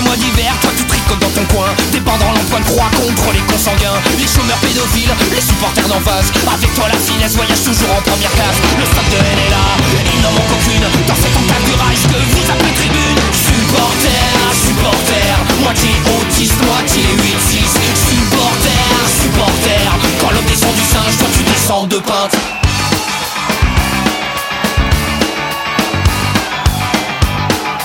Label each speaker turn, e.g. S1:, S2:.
S1: mois d'hiver, toi tu tricotes dans ton coin. Des pendant l'emploi de croix contre les consanguins, les chômeurs pédophiles, les supporters d'en face. Avec toi la finesse voyage toujours en première classe. Le stade de haine est là, il n'en manque aucune dans cette enclave du Reich que vous appelez tribune. Supporter, moitié autiste, moitié 8-6. Supporter, quand l'homme descend du singe, toi tu descends de pinte.